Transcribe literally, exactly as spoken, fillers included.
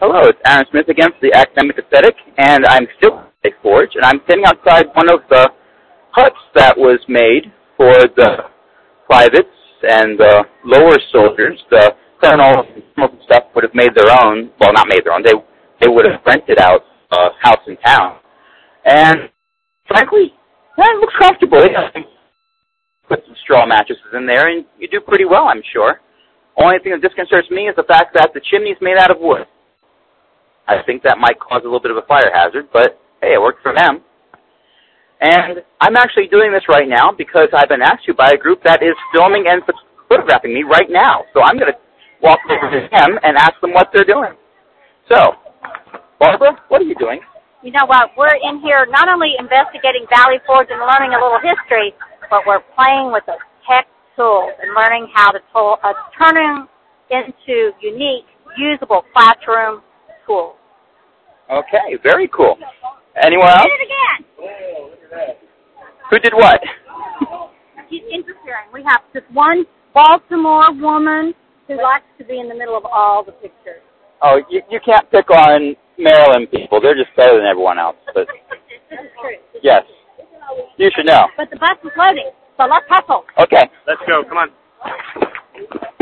Hello, it's Aaron Smith again for the Academic Aesthetic, and I'm still at Forge, and I'm standing outside one of the huts that was made for the privates and the lower soldiers. The colonels and some of the stuff would have made their own, well, not made their own, they, they would have rented out a house in town. And frankly, yeah, it looks comfortable. Yeah. Put some straw mattresses in there, and you do pretty well, I'm sure. Only thing that disconcerts me is the fact that the chimney's made out of wood. I think that might cause a little bit of a fire hazard, but hey, it worked for them. And I'm actually doing this right now because I've been asked to by a group that is filming and photographing me right now. So I'm going to walk over to them and ask them what they're doing. So, Barbara, what are you doing? You know what, we're in here not only investigating Valley Forge and learning a little history, but we're playing with the tech tools and learning how to tool, uh, turn them into unique, usable classroom tools. Okay, very cool. Anyone else? Did it again. Who did what? He's interfering. We have this one Baltimore woman who likes to be in the middle of all the pictures. Oh, you, you can't pick on Maryland people. They're just better than everyone else. But This is true. yes, you should know. But the bus is loading, so let's hustle. Okay. Let's go. Come on.